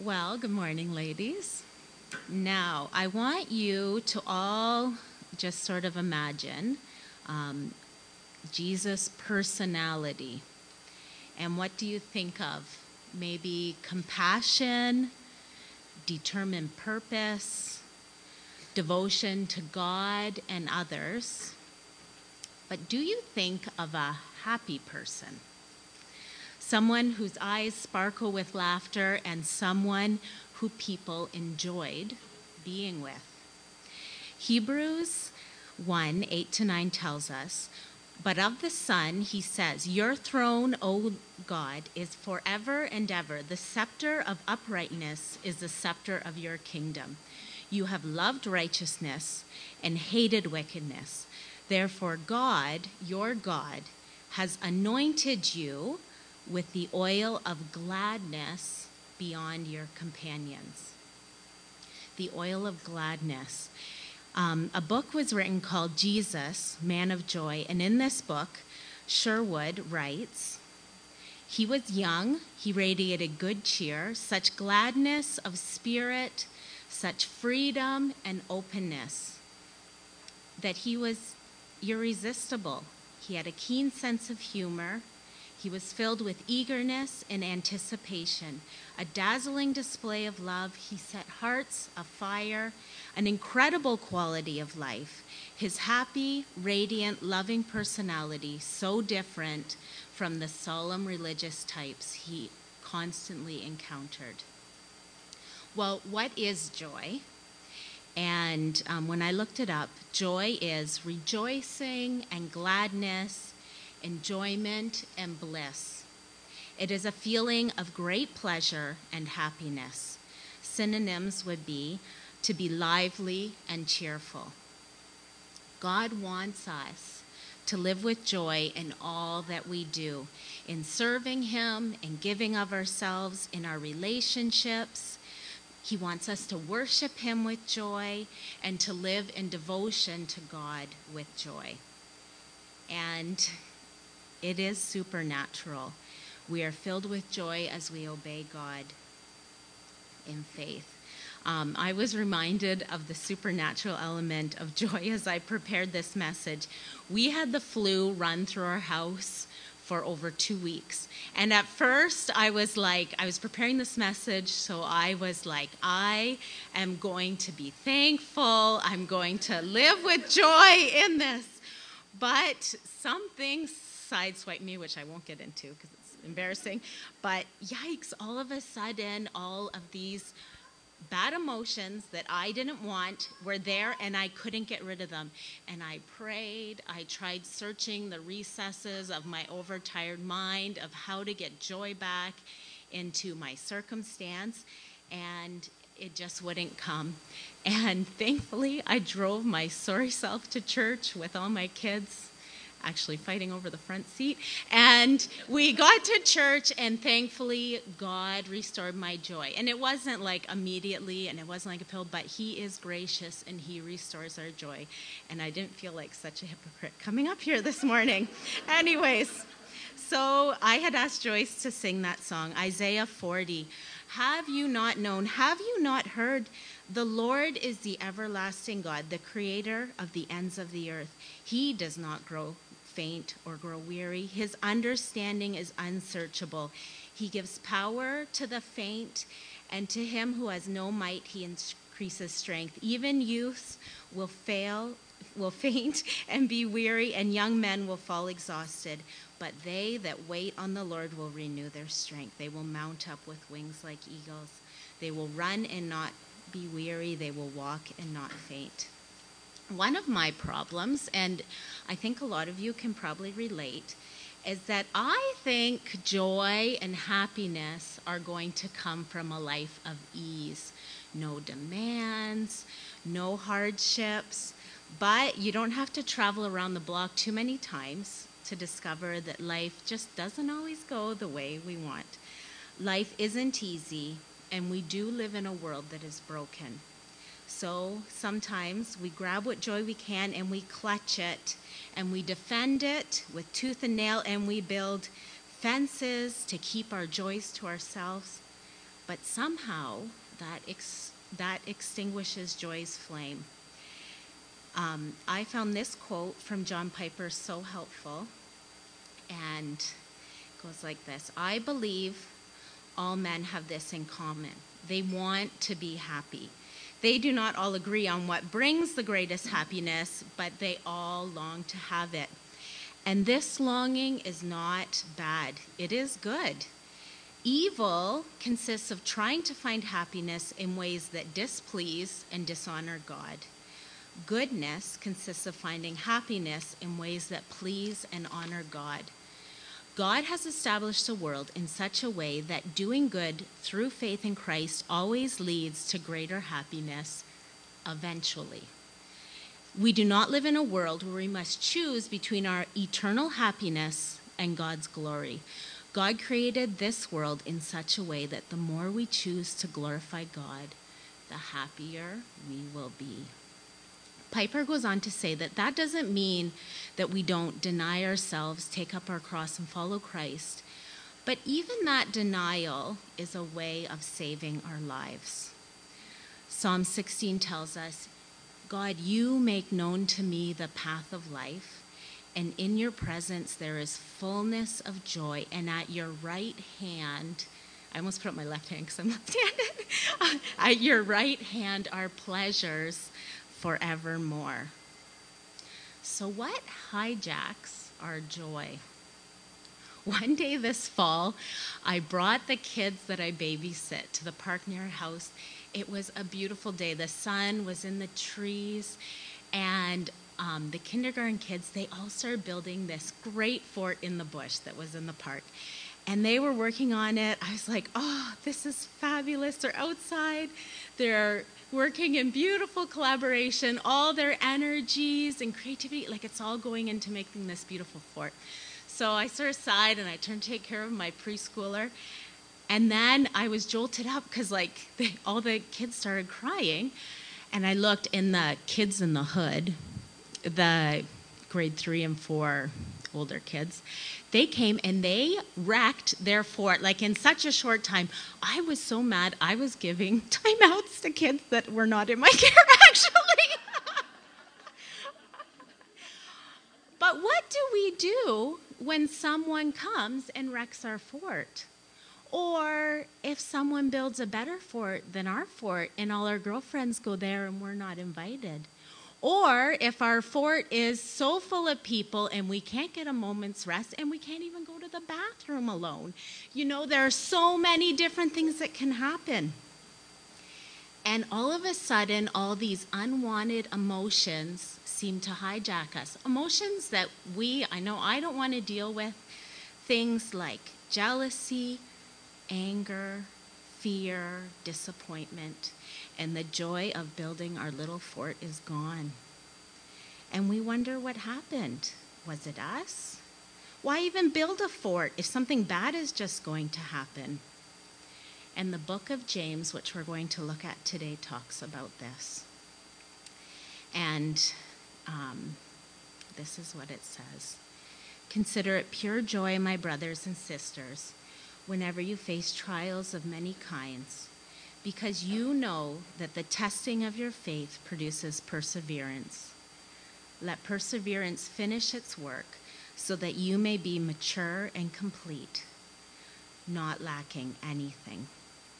Well, good morning, ladies. Now, I want you to all just sort of imagine um, Jesus' personality. And what do you think of? Maybe compassion, determined purpose, devotion to God and others. But do you think of a happy person? Someone whose eyes sparkle with laughter and someone who people enjoyed being with. Hebrews 1, 8 to 9 tells us, "But of the Son, he says, 'Your throne, O God, is forever and ever. The scepter of uprightness is the scepter of your kingdom. You have loved righteousness and hated wickedness. Therefore God, your God, has anointed you with the oil of gladness beyond your companions.'" The oil of gladness. A book was written called Jesus, Man of Joy, and in this book, Sherwood writes, "He was young, he radiated good cheer, such gladness of spirit, such freedom and openness, that he was irresistible. He had a keen sense of humor. He was filled with eagerness and anticipation, a dazzling display of love. He set hearts afire, an incredible quality of life. His happy, radiant, loving personality, so different from the solemn religious types he constantly encountered." Well, what is joy? And when I looked it up, joy is rejoicing and gladness, enjoyment and bliss. It is a feeling of great pleasure and happiness. Synonyms would be to be lively and cheerful. God wants us to live with joy in all that we do, in serving him, in giving of ourselves, in our relationships. He wants us to worship him with joy and to live in devotion to God with joy. And it is supernatural. We are filled with joy as we obey God in faith. I was reminded of the supernatural element of joy as I prepared this message. We had the flu run through our house for over 2 weeks. And at first I was preparing this message, so I was like, I am going to be thankful. I'm going to live with joy in this. But some things sideswiped me, which I won't get into because it's embarrassing. But yikes, all of a sudden, all of these bad emotions that I didn't want were there and I couldn't get rid of them. And I prayed, I tried searching the recesses of my overtired mind of how to get joy back into my circumstance, and it just wouldn't come. And thankfully, I drove my sorry self to church with all my kids, actually fighting over the front seat. And we got to church, and thankfully, God restored my joy. And it wasn't like immediately, and it wasn't like a pill, but he is gracious, and he restores our joy. And I didn't feel like such a hypocrite coming up here this morning. Anyways, so I had asked Joyce to sing that song, Isaiah 40. "Have you not known, have you not heard? The Lord is the everlasting God, the creator of the ends of the earth. He does not grow faint or grow weary. His understanding is unsearchable. He gives power to the faint, and to him who has no might he increases strength. Even youths will faint and be weary, and young men will fall exhausted. But they that wait on the Lord will renew their strength. They will mount up with wings like eagles. They will run and not be weary. They will walk and not faint." One of my problems, and I think a lot of you can probably relate, is that I think joy and happiness are going to come from a life of ease. No demands, no hardships, but you don't have to travel around the block too many times to discover that life just doesn't always go the way we want. Life isn't easy, and we do live in a world that is broken. So sometimes we grab what joy we can and we clutch it and we defend it with tooth and nail, and we build fences to keep our joys to ourselves. but somehow that extinguishes joy's flame. I found this quote from John Piper so helpful, and it goes like this: I believe all men have this in common. They want to be happy. They do not all agree on what brings the greatest happiness, but they all long to have it. And this longing is not bad. It is good. Evil consists of trying to find happiness in ways that displease and dishonor God. Goodness consists of finding happiness in ways that please and honor God. God has established a world in such a way that doing good through faith in Christ always leads to greater happiness eventually. We do not live in a world where we must choose between our eternal happiness and God's glory. God created this world in such a way that the more we choose to glorify God, the happier we will be. Piper goes on to say that doesn't mean that we don't deny ourselves, take up our cross, and follow Christ. But even that denial is a way of saving our lives. Psalm 16 tells us, God, you make known to me the path of life, and in your presence there is fullness of joy, and at your right hand, I almost put up my left hand because I'm left-handed, at your right hand are pleasures forevermore. So what hijacks our joy? One day this fall, I brought the kids that I babysit to the park near our house. It was a beautiful day. The sun was in the trees, and the kindergarten kids, they all started building this great fort in the bush that was in the park. And they were working on it. I was like, oh, this is fabulous. They're outside. They're working in beautiful collaboration. All their energies and creativity, like it's all going into making this beautiful fort. So I sort of sighed and I turned to take care of my preschooler. And then I was jolted up because all the kids started crying. And I looked in the kids in the hood, the grade 3 and 4 older kids. They came and they wrecked their fort in such a short time. I was so mad. I was giving timeouts to kids that were not in my care, actually. But what do we do when someone comes and wrecks our fort? Or if someone builds a better fort than our fort and all our girlfriends go there and we're not invited? Or if our fort is so full of people and we can't get a moment's rest and we can't even go to the bathroom alone. There are so many different things that can happen. And all of a sudden, all these unwanted emotions seem to hijack us. Emotions that I know I don't want to deal with. Things like jealousy, anger, fear, disappointment, and the joy of building our little fort is gone. And we wonder what happened. Was it us? Why even build a fort if something bad is just going to happen? And the book of James, which we're going to look at today, talks about this. And this is what it says. Consider it pure joy, my brothers and sisters, whenever you face trials of many kinds, because you know that the testing of your faith produces perseverance. Let perseverance finish its work so that you may be mature and complete, not lacking anything.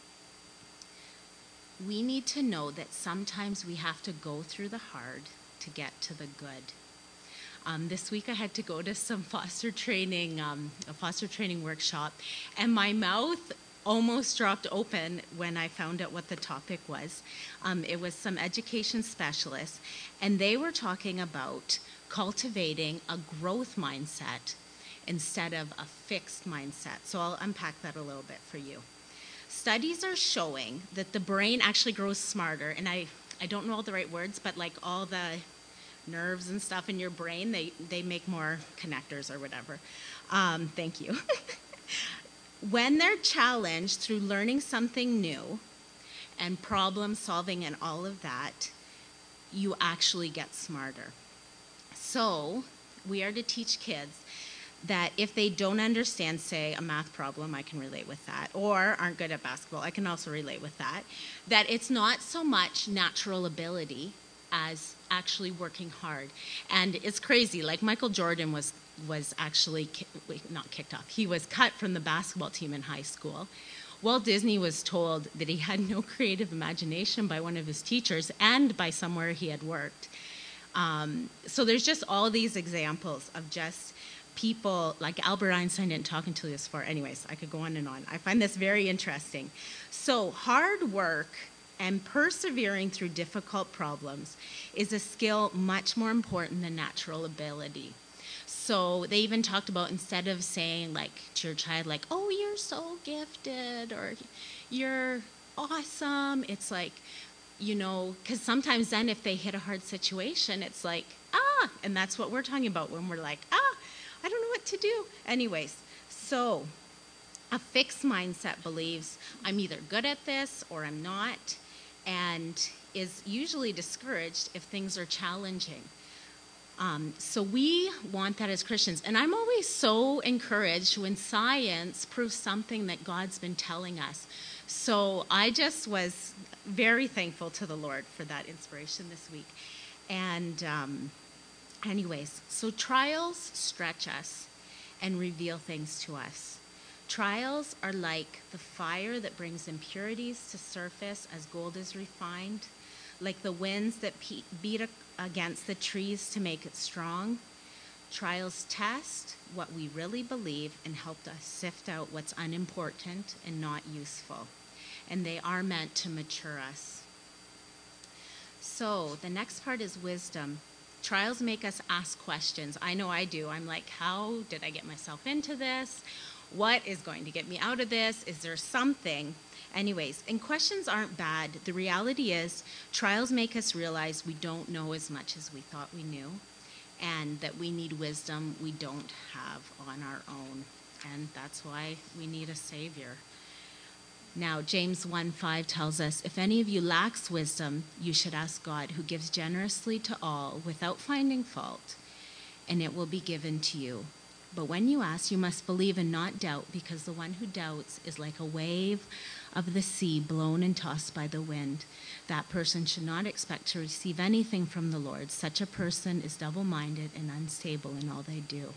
We need to know that sometimes we have to go through the hard to get to the good. This week I had to go to some foster training, a foster training workshop, and my mouth almost dropped open when I found out what the topic was. It was some education specialists, and they were talking about cultivating a growth mindset instead of a fixed mindset. So I'll unpack that a little bit for you. Studies are showing that the brain actually grows smarter, and I don't know all the right words, but all the nerves and stuff in your brain, they make more connectors or whatever. Thank you. When they're challenged through learning something new and problem solving and all of that, you actually get smarter. So we are to teach kids that if they don't understand, say, a math problem, I can relate with that, or aren't good at basketball, I can also relate with that, that it's not so much natural ability as actually working hard. And it's crazy. Like Michael Jordan was actually not kicked off. He was cut from the basketball team in high school. Walt Disney was told that he had no creative imagination by one of his teachers and by somewhere he had worked. So there's just all these examples of just people, like Albert Einstein didn't talk until he was 4. Anyways, I could go on and on. I find this very interesting. So hard work and persevering through difficult problems is a skill much more important than natural ability. So they even talked about, instead of saying like to your child, like, oh, you're so gifted or you're awesome, it's like, you know, because sometimes then if they hit a hard situation, it's like, and that's what we're talking about when we're like, I don't know what to do. Anyways, so a fixed mindset believes I'm either good at this or I'm not, and is usually discouraged if things are challenging. So we want that as Christians. And I'm always so encouraged when science proves something that God's been telling us. So I just was very thankful to the Lord for that inspiration this week. And anyways, so trials stretch us and reveal things to us. Trials are like the fire that brings impurities to surface as gold is refined, like the winds that beat against the trees to make it strong. Trials test what we really believe and help us sift out what's unimportant and not useful. And they are meant to mature us. So the next part is wisdom. Trials make us ask questions. I know I do. I'm like, how did I get myself into this? What is going to get me out of this? Is there something? Anyways, and questions aren't bad. The reality is trials make us realize we don't know as much as we thought we knew, and that we need wisdom we don't have on our own. And that's why we need a Savior. Now, James 1:5 tells us, if any of you lacks wisdom, you should ask God, who gives generously to all without finding fault, and it will be given to you. But when you ask, you must believe and not doubt, because the one who doubts is like a wave of the sea blown and tossed by the wind. That person should not expect to receive anything from the Lord. Such a person is double-minded and unstable in all they do.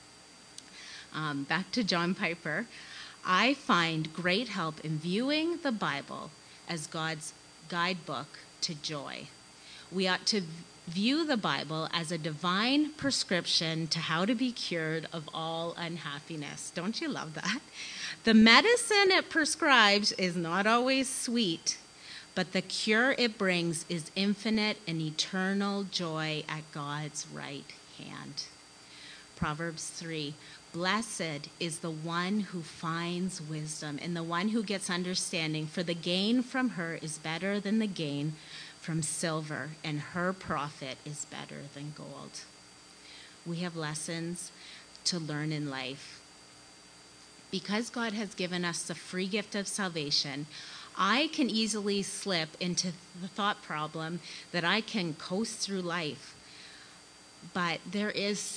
Back to John Piper. I find great help in viewing the Bible as God's guidebook to joy. We ought to view the Bible as a divine prescription to how to be cured of all unhappiness. Don't you love that? The medicine it prescribes is not always sweet, but the cure it brings is infinite and eternal joy at God's right hand. Proverbs 3, blessed is the one who finds wisdom and the one who gets understanding, for the gain from her is better than the gain from silver, and her profit is better than gold. We have lessons to learn in life. Because God has given us the free gift of salvation, I can easily slip into the thought problem that I can coast through life. But there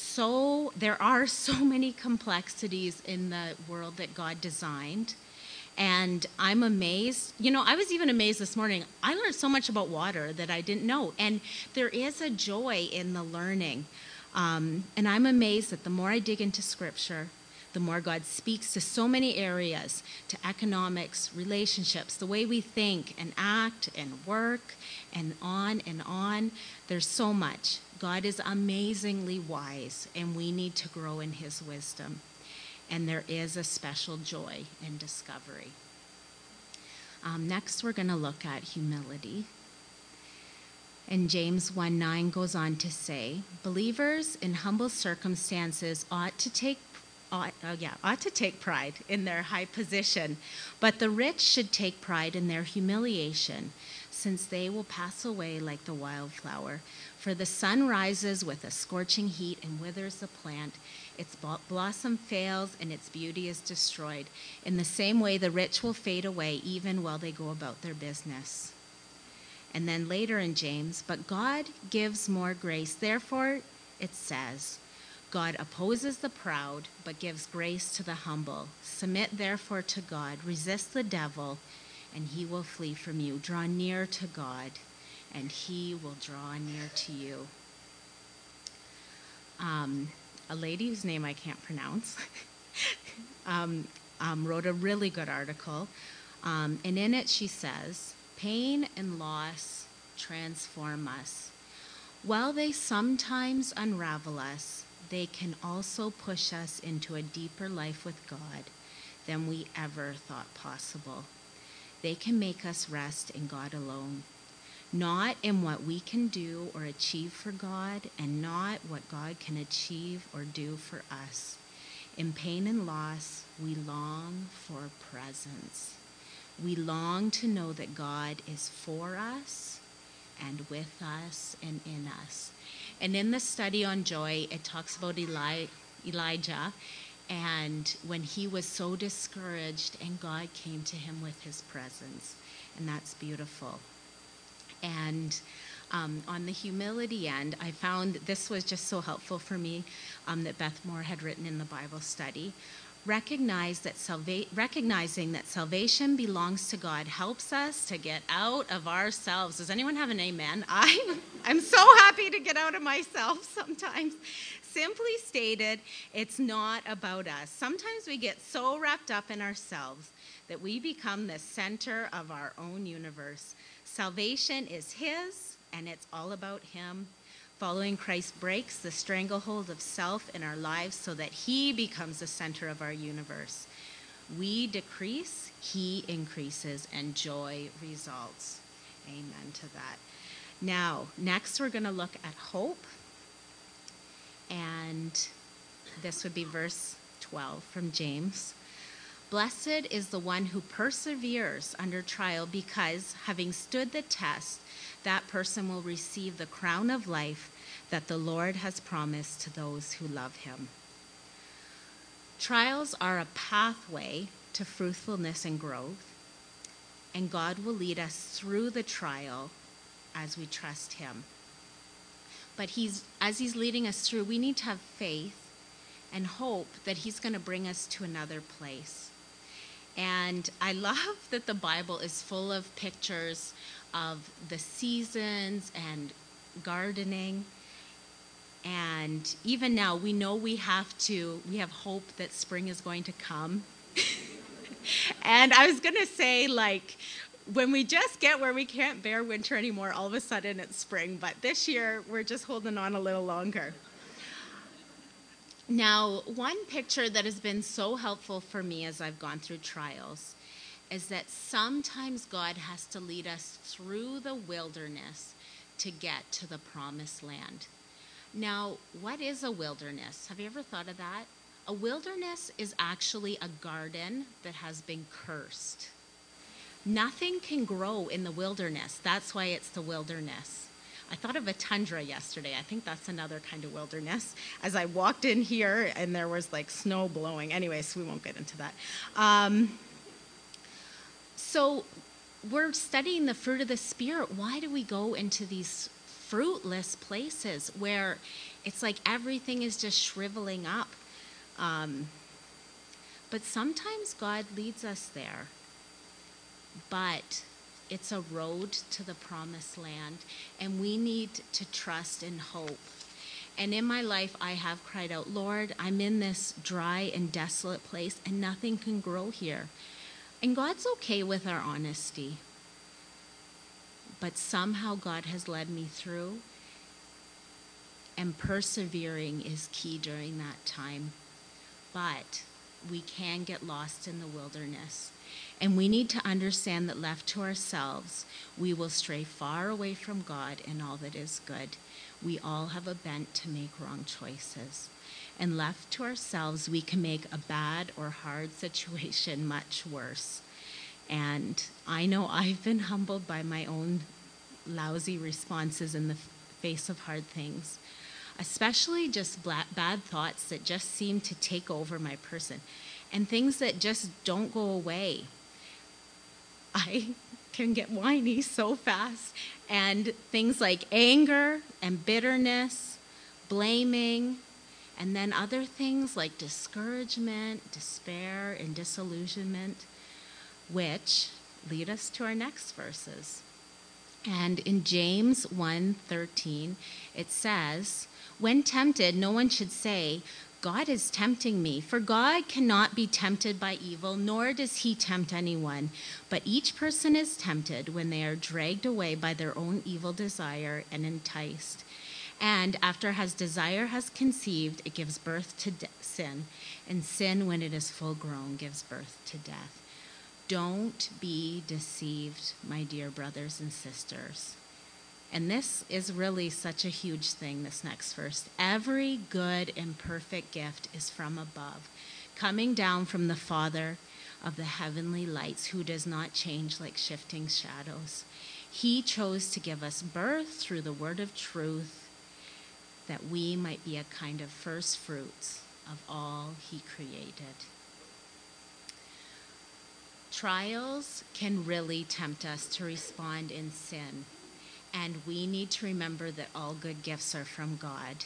are so many complexities in the world that God designed. And I'm amazed. You know, I was even amazed this morning. I learned so much about water that I didn't know. And there is a joy in the learning. And I'm amazed that the more I dig into Scripture, the more God speaks to so many areas, to economics, relationships, the way we think and act and work, and on and on. There's so much. God is amazingly wise, and we need to grow in his wisdom. And there is a special joy in discovery. Next, we're going to look at humility. And James 1:9 goes on to say, believers in humble circumstances ought to take pride in their high position, but the rich should take pride in their humiliation, since they will pass away like the wildflower. For the sun rises with a scorching heat and withers the plant. Its blossom fails and its beauty is destroyed. In the same way, the rich will fade away even while they go about their business. And then later in James, but God gives more grace. Therefore, it says, God opposes the proud, but gives grace to the humble. Submit therefore to God, resist the devil, and he will flee from you. Draw near to God, and he will draw near to you. A lady whose name I can't pronounce wrote a really good article, and in it she says, pain and loss transform us. While they sometimes unravel us, they can also push us into a deeper life with God than we ever thought possible. They can make us rest in God alone, not in what we can do or achieve for God, and not what God can achieve or do for us. In pain and loss, we long for presence. We long to know that God is for us and with us and in us. And in the study on joy, it talks about Elijah, and when he was so discouraged and God came to him with his presence. And that's beautiful. And on the humility end, I found this was just so helpful for me, that Beth Moore had written in the Bible study. Recognizing that salvation belongs to God helps us to get out of ourselves. Does anyone have an amen? I'm so happy to get out of myself sometimes. Simply stated, it's not about us. Sometimes we get so wrapped up in ourselves that we become the center of our own universe. Salvation is his, and it's all about him. Following Christ breaks the stranglehold of self in our lives so that he becomes the center of our universe. We decrease, he increases, and joy results. Amen to that. Now, next we're going to look at hope. And this would be verse 12 from James. Blessed is the one who perseveres under trial, because having stood the test, that person will receive the crown of life that the Lord has promised to those who love him. Trials are a pathway to fruitfulness and growth, and God will lead us through the trial as we trust him. But as he's leading us through, we need to have faith and hope that he's going to bring us to another place. And I love that the Bible is full of pictures of the seasons and gardening. And even now, we know we have hope that spring is going to come. And I was going to say, when we just get where we can't bear winter anymore, all of a sudden it's spring. But this year, we're just holding on a little longer. Now, one picture that has been so helpful for me as I've gone through trials is that sometimes God has to lead us through the wilderness to get to the promised land. Now, what is a wilderness? Have you ever thought of that? A wilderness is actually a garden that has been cursed. Nothing can grow in the wilderness. That's why it's the wilderness. I thought of a tundra yesterday. I think that's another kind of wilderness. As I walked in here and there was snow blowing. Anyways, we won't get into that. So we're studying the fruit of the Spirit. Why do we go into these fruitless places where it's like everything is just shriveling up? But sometimes God leads us there. But it's a road to the promised land, and we need to trust and hope. And in my life, I have cried out, Lord, I'm in this dry and desolate place, and nothing can grow here. And God's okay with our honesty. But somehow God has led me through, and persevering is key during that time. But we can get lost in the wilderness. And we need to understand that left to ourselves, we will stray far away from God and all that is good. We all have a bent to make wrong choices. And left to ourselves, we can make a bad or hard situation much worse. And I know I've been humbled by my own lousy responses in the face of hard things, especially just bad thoughts that just seem to take over my person and things that just don't go away. I can get whiny so fast, and things like anger and bitterness, blaming, And then other things like discouragement, despair, and disillusionment, which lead us to our next verses. And in James 1:13, it says, "When tempted, no one should say, 'God is tempting me,' for God cannot be tempted by evil, nor does he tempt anyone. But each person is tempted when they are dragged away by their own evil desire and enticed. And after his desire has conceived, it gives birth to sin. And sin, when it is full grown, gives birth to death." Don't be deceived, my dear brothers and sisters. And this is really such a huge thing, this next verse. "Every good and perfect gift is from above, coming down from the Father of the heavenly lights, who does not change like shifting shadows. He chose to give us birth through the word of truth, that we might be a kind of first fruits of all he created." Trials can really tempt us to respond in sin, and we need to remember that all good gifts are from God.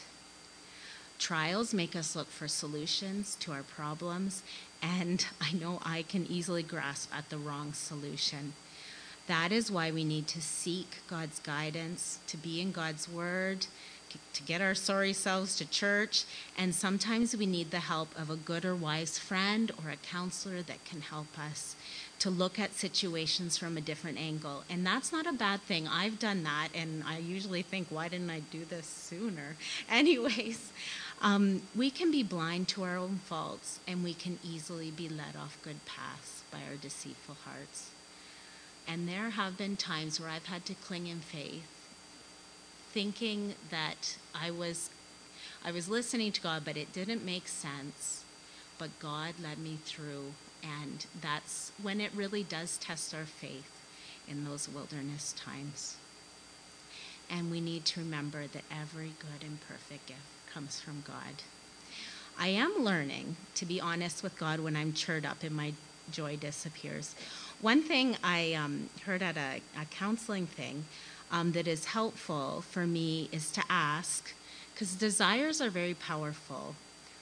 Trials make us look for solutions to our problems, and I know I can easily grasp at the wrong solution. That is why we need to seek God's guidance, to be in God's word, to get our sorry selves to church, and sometimes we need the help of a good or wise friend or a counselor that can help us to look at situations from a different angle. And that's not a bad thing. I've done that, and I usually think, why didn't I do this sooner? Anyways, we can be blind to our own faults, and we can easily be led off good paths by our deceitful hearts. And there have been times where I've had to cling in faith, thinking that I was listening to God, but it didn't make sense. But God led me through, and that's when it really does test our faith, in those wilderness times. And we need to remember that every good and perfect gift comes from God. I am learning to be honest with God when I'm cheered up and my joy disappears. One thing I heard at a counseling thing that is helpful for me is to ask, because desires are very powerful,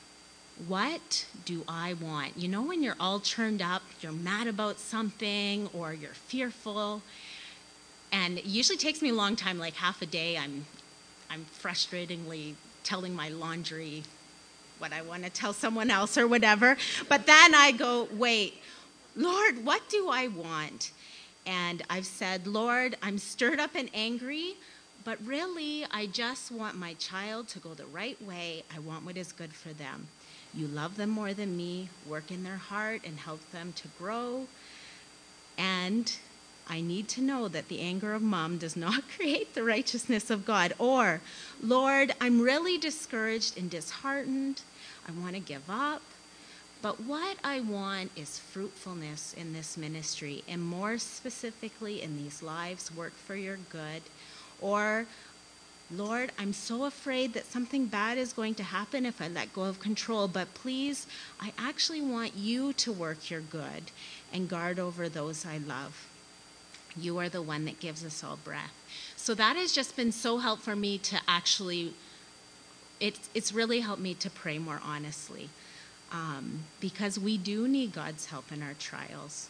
what do I want? You know, when you're all churned up, you're mad about something, or you're fearful, and it usually takes me a long time, like half a day, I'm frustratingly telling my laundry what I want to tell someone else or whatever. But then I go, wait, Lord, what do I want? And I've said, Lord, I'm stirred up and angry, but really I just want my child to go the right way. I want what is good for them. You love them more than me. Work in their heart and help them to grow. And I need to know that the anger of mom does not create the righteousness of God. Or, Lord, I'm really discouraged and disheartened. I want to give up. But what I want is fruitfulness in this ministry, and more specifically in these lives, work for your good. Or, Lord, I'm so afraid that something bad is going to happen if I let go of control, but please, I actually want you to work your good and guard over those I love. You are the one that gives us all breath. So that has just been so helpful for me to actually, it's really helped me to pray more honestly. Because we do need God's help in our trials.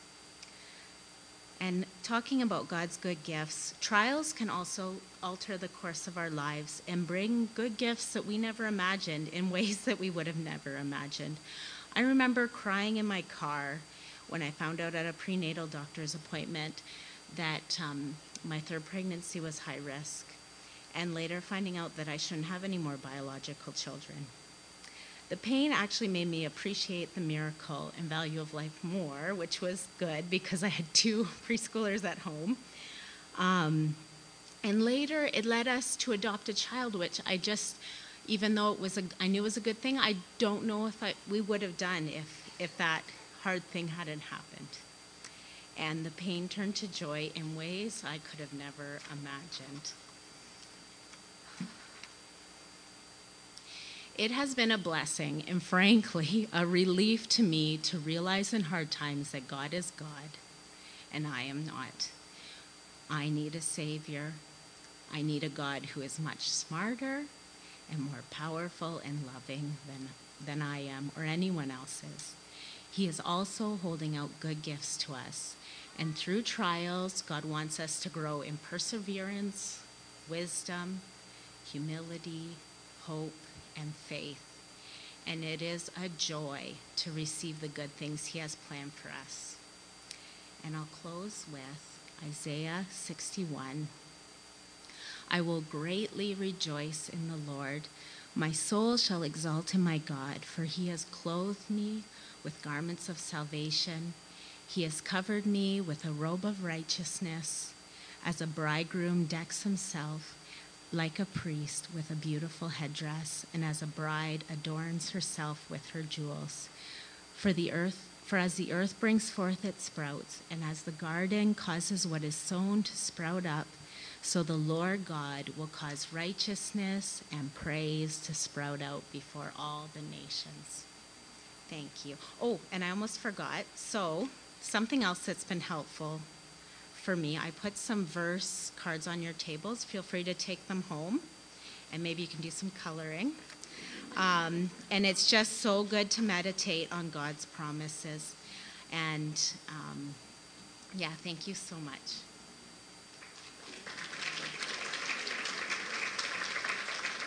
And talking about God's good gifts, trials can also alter the course of our lives and bring good gifts that we never imagined in ways that we would have never imagined. I remember crying in my car when I found out at a prenatal doctor's appointment that my third pregnancy was high risk, and later finding out that I shouldn't have any more biological children. The pain actually made me appreciate the miracle and value of life more, which was good because I had 2 preschoolers at home. And later it led us to adopt a child, which I just, even though I knew it was a good thing, I don't know if we would have done if that hard thing hadn't happened. And the pain turned to joy in ways I could have never imagined. It has been a blessing and, frankly, a relief to me to realize in hard times that God is God and I am not. I need a Savior. I need a God who is much smarter and more powerful and loving than I am or anyone else is. He is also holding out good gifts to us. And through trials, God wants us to grow in perseverance, wisdom, humility, hope, and faith. And it is a joy to receive the good things he has planned for us. And I'll close with Isaiah 61. I will greatly rejoice in the Lord. My soul shall exult in my God, for he has clothed me with garments of salvation. He has covered me with a robe of righteousness, as a bridegroom decks himself like a priest with a beautiful headdress, and as a bride adorns herself with her jewels. For as the earth brings forth its sprouts, and as the garden causes what is sown to sprout up, so the Lord God will cause righteousness and praise to sprout out before all the nations. Thank you. Oh, and I almost forgot. So, something else that's been helpful for me, I put some verse cards on your tables. Feel free to take them home, and maybe you can do some coloring. And it's just so good to meditate on God's promises. And yeah, thank you so much.